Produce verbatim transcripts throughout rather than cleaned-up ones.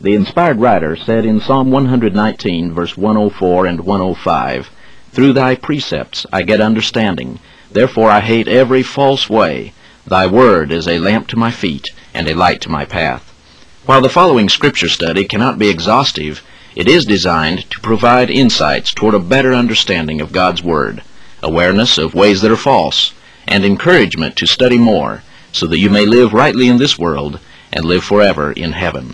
The inspired writer said in Psalm one nineteen, verse one oh four and one oh five, "Through thy precepts I get understanding, therefore I hate every false way. Thy word is a lamp to my feet and a light to my path." While the following scripture study cannot be exhaustive, it is designed to provide insights toward a better understanding of God's Word, awareness of ways that are false, and encouragement to study more, so that you may live rightly in this world and live forever in heaven.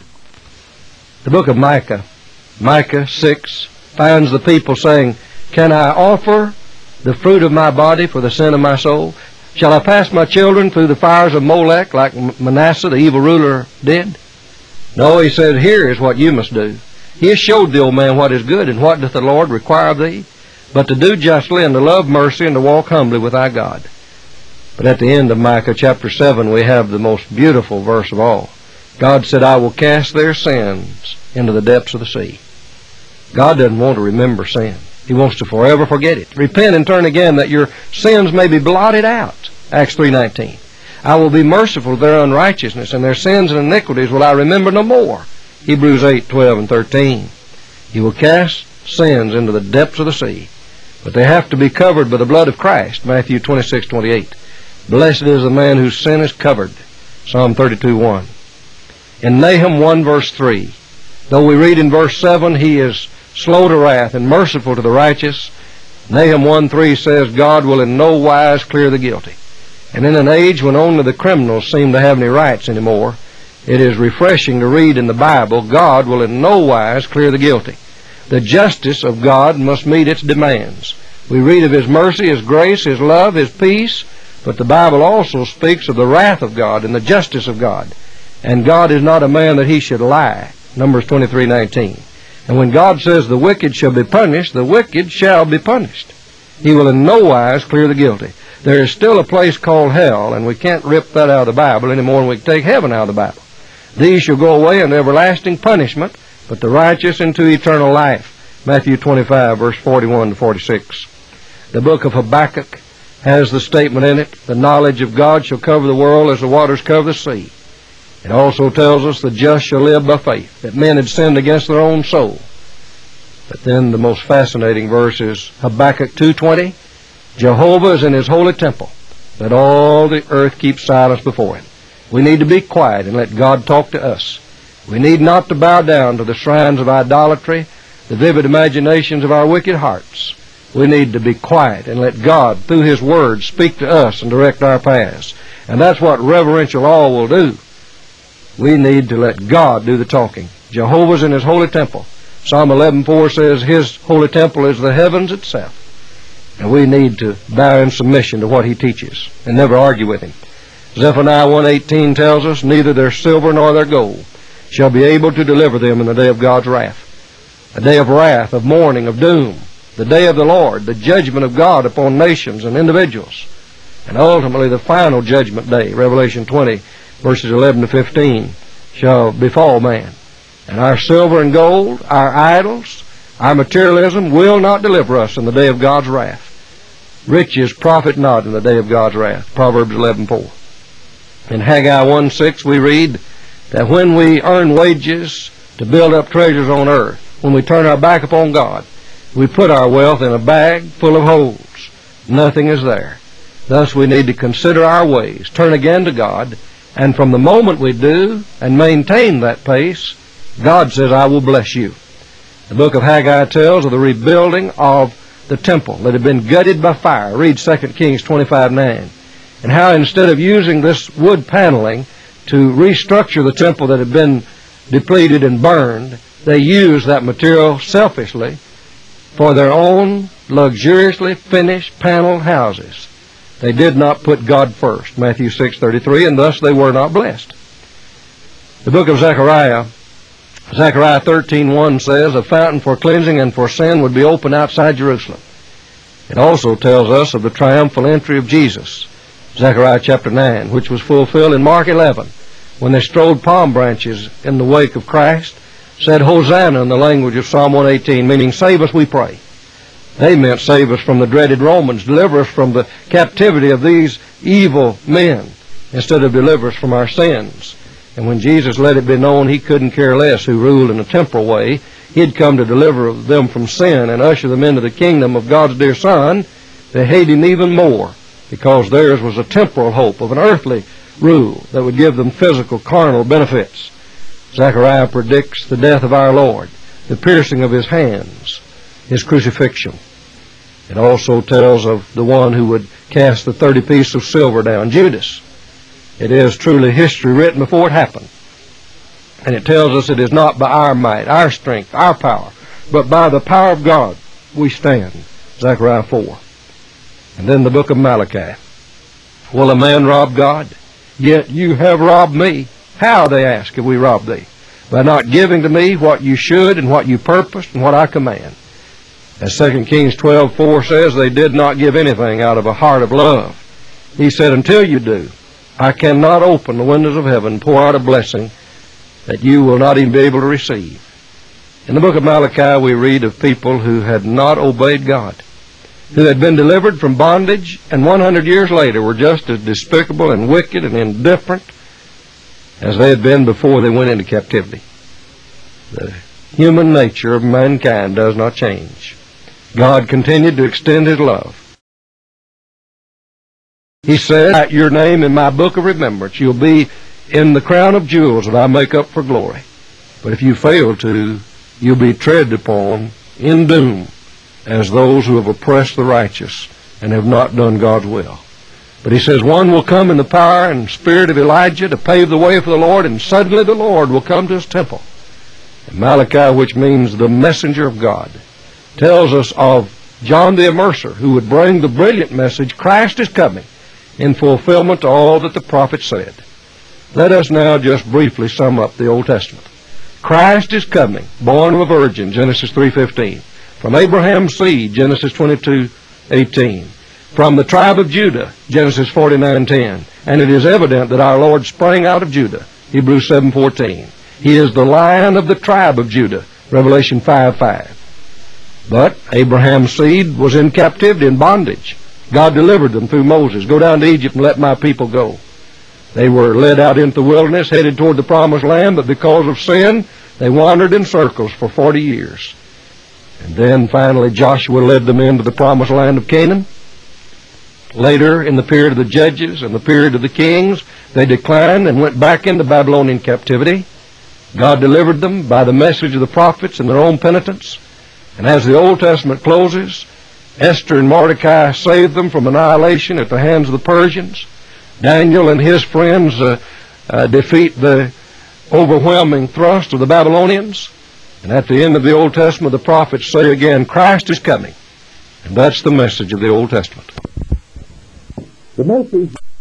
The book of Micah, Micah six, finds the people saying, "Can I offer the fruit of my body for the sin of my soul? Shall I pass my children through the fires of Molech like Manasseh, the evil ruler, did?" No, he said, "Here is what you must do. He has showed the old man what is good, and what doth the Lord require of thee? But to do justly, and to love mercy, and to walk humbly with thy God." But at the end of Micah chapter seven, we have the most beautiful verse of all. God said, "I will cast their sins into the depths of the sea." God doesn't want to remember sin. He wants to forever forget it. Repent and turn again, that your sins may be blotted out. Acts three nineteen. "I will be merciful to their unrighteousness, and their sins and iniquities will I remember no more." Hebrews eight twelve and thirteen. He will cast sins into the depths of the sea, but they have to be covered by the blood of Christ. Matthew twenty-six twenty-eight. "Blessed is the man whose sin is covered." Psalm thirty-two one. In Nahum one verse three, though we read in verse seven, "He is slow to wrath and merciful to the righteous," Nahum one three says, "God will in no wise clear the guilty." And in an age when only the criminals seem to have any rights anymore, it is refreshing to read in the Bible, God will in no wise clear the guilty. The justice of God must meet its demands. We read of His mercy, His grace, His love, His peace, but the Bible also speaks of the wrath of God and the justice of God. And God is not a man that He should lie. Numbers twenty-three nineteen. And when God says the wicked shall be punished, the wicked shall be punished. He will in no wise clear the guilty. There is still a place called hell, and we can't rip that out of the Bible any more than we can take heaven out of the Bible. These shall go away into everlasting punishment, but the righteous into eternal life. Matthew twenty-five, verse forty-one to forty-six. The book of Habakkuk has the statement in it, "The knowledge of God shall cover the world as the waters cover the sea." It also tells us the just shall live by faith, that men had sinned against their own soul. But then the most fascinating verse is Habakkuk two twenty. "Jehovah is in His holy temple. Let all the earth keep silence before Him." We need to be quiet and let God talk to us. We need not to bow down to the shrines of idolatry, the vivid imaginations of our wicked hearts. We need to be quiet and let God, through His Word, speak to us and direct our paths. And that's what reverential awe will do. We need to let God do the talking. Jehovah's in His holy temple. Psalm eleven four says His holy temple is the heavens itself. And we need to bow in submission to what He teaches and never argue with Him. Zephaniah one eighteen tells us, "Neither their silver nor their gold shall be able to deliver them in the day of God's wrath." A day of wrath, of mourning, of doom. The day of the Lord, the judgment of God upon nations and individuals. And ultimately the final judgment day, Revelation twenty, verses eleven to fifteen, shall befall man. And our silver and gold, our idols, our materialism will not deliver us in the day of God's wrath. Riches profit not in the day of God's wrath, Proverbs eleven four. In Haggai one six we read that when we earn wages to build up treasures on earth, when we turn our back upon God, we put our wealth in a bag full of holes. Nothing is there. Thus we need to consider our ways, turn again to God, and from the moment we do and maintain that pace, God says, "I will bless you." The book of Haggai tells of the rebuilding of the temple that had been gutted by fire. Read Second Kings twenty-five nine. And how instead of using this wood paneling to restructure the temple that had been depleted and burned, they used that material selfishly for their own luxuriously finished paneled houses. They did not put God first, Matthew six thirty-three, and thus they were not blessed. The book of Zechariah, Zechariah thirteen one says, "A fountain for cleansing and for sin would be opened outside Jerusalem." It also tells us of the triumphal entry of Jesus, Zechariah chapter nine, which was fulfilled in Mark eleven, when they strode palm branches in the wake of Christ, said Hosanna in the language of Psalm one eighteen, meaning save us, we pray. They meant save us from the dreaded Romans, deliver us from the captivity of these evil men, instead of deliver us from our sins. And when Jesus let it be known he couldn't care less who ruled in a temporal way, he'd come to deliver them from sin and usher them into the kingdom of God's dear Son, they hated him even more, because theirs was a temporal hope of an earthly rule that would give them physical, carnal benefits. Zechariah predicts the death of our Lord, the piercing of his hands, his crucifixion. It also tells of the one who would cast the thirty pieces of silver down, Judas. It is truly history written before it happened. And it tells us it is not by our might, our strength, our power, but by the power of God we stand. Zechariah four. And then the book of Malachi. Will a man rob God? Yet you have robbed me. How, they ask, have we robbed thee? By not giving to me what you should and what you purposed and what I command. As Second Kings twelve four says, they did not give anything out of a heart of love. He said, until you do, I cannot open the windows of heaven, pour out a blessing that you will not even be able to receive. In the book of Malachi, we read of people who had not obeyed God, who had been delivered from bondage, and one hundred years later were just as despicable and wicked and indifferent as they had been before they went into captivity. The human nature of mankind does not change. God continued to extend his love. He said, write your name in my book of remembrance. You'll be in the crown of jewels that I make up for glory. But if you fail to, you'll be treaded upon in doom as those who have oppressed the righteous and have not done God's will. But he says, one will come in the power and spirit of Elijah to pave the way for the Lord, and suddenly the Lord will come to his temple. And Malachi, which means the messenger of God, tells us of John the Immerser, who would bring the brilliant message, Christ is coming, in fulfillment to all that the prophet said. Let us now just briefly sum up the Old Testament. Christ is coming, born of a virgin, Genesis three fifteen. From Abraham's seed, Genesis twenty-two eighteen. From the tribe of Judah, Genesis forty-nine ten. And it is evident that our Lord sprang out of Judah, Hebrews seven fourteen. He is the Lion of the tribe of Judah, Revelation five five. But Abraham's seed was in captivity, in bondage. God delivered them through Moses. Go down to Egypt and let my people go. They were led out into the wilderness, headed toward the promised land, but because of sin, they wandered in circles for forty years. And then finally Joshua led them into the promised land of Canaan. Later, in the period of the judges and the period of the kings, they declined and went back into Babylonian captivity. God delivered them by the message of the prophets and their own penitence. And as the Old Testament closes, Esther and Mordecai saved them from annihilation at the hands of the Persians. Daniel and his friends uh, uh, defeat the overwhelming thrust of the Babylonians. And at the end of the Old Testament, the prophets say again, Christ is coming. And that's the message of the Old Testament. The message